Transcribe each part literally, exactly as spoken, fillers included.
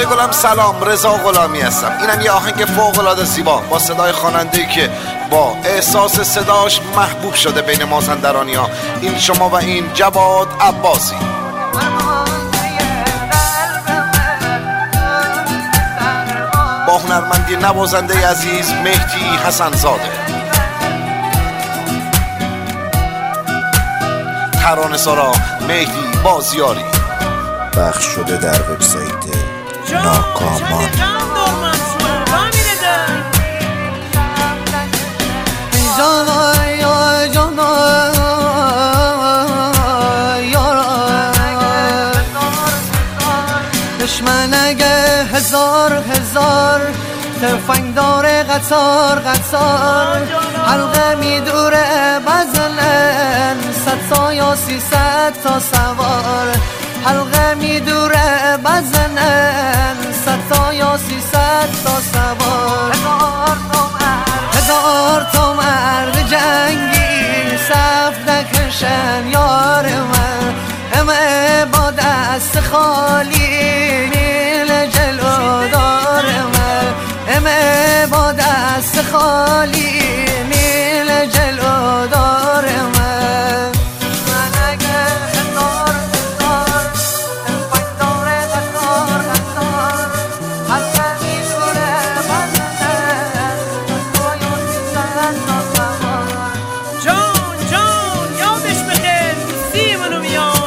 گلم سلام، رضا غلامی هستم. اینم یه آهنگ فوق العاده زیبا با صدای خواننده‌ای که با احساس صداش محبوب شده بین مازندرانی‌ها. این شما و این جواد عباسی. با هنرمندی نوازنده عزیز مهدی حسن زاده. ترانه سرا مهدی بازیاری. پخش شده در وبسایت ناکامان. دشمن اگه هزار هزار تفنگ داره قطار قطار حلقه میدوره بزنن صد تا یا سیصد تا سوار حلقه میدوره بزنن صد تا یا سیصد تا سوار هزار تا مرد جنگی صف نکشن یار من همه با دست خالی میل جلو دار من همه با دست خالی میل جلو دار من من اگه هزار هزار تفنگ داره قطار قطار حلقه میدوره بزنن یا سیصد تا سوار جان جان یادش بخیر سی منو میاد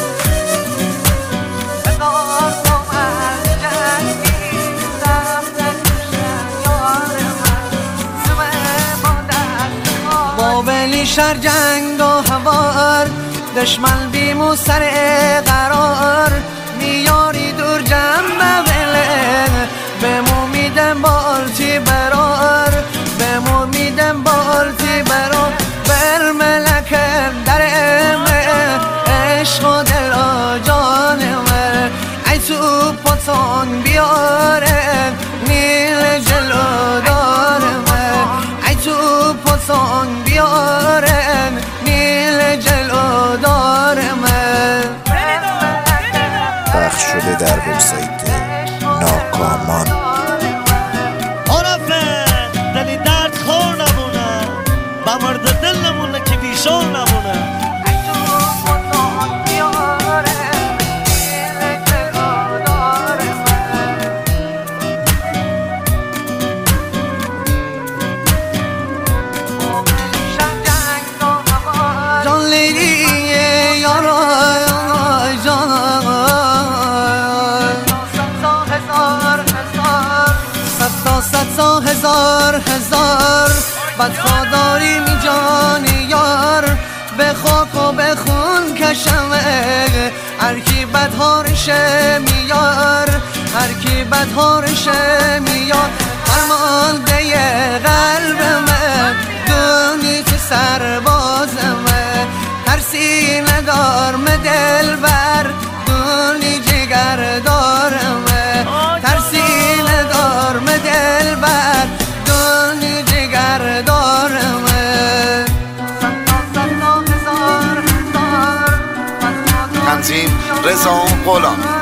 بابلی شر جنگ و هوار دشمن بیمو سر قرار میاری دور جنب بله بمو میدم بالتی برار بمو میدم بالتی برار بر ملکم در امه عشق و دل و جانمه ای تو پاتان بیاره نیل جلو دارمه ای تو پاتان بیاره نیل جلو دارمه. پخش شده در وبسایت ناکامان. عرفه دلی درد خور نمونه با مرد دل نمونه که بیشور نمونه هزار هزار بدخواداری می جانی یار به خاک و به خون کشمه هر کی بدهارشه میار هر کی بدهارشه میار فرمانده قلب من دونی که سربازمه ترسی ندار دل بر دونی جگر دارمه ترسی ندار دل بر دونی جگر دارمه. تنظیم رضا غلامی.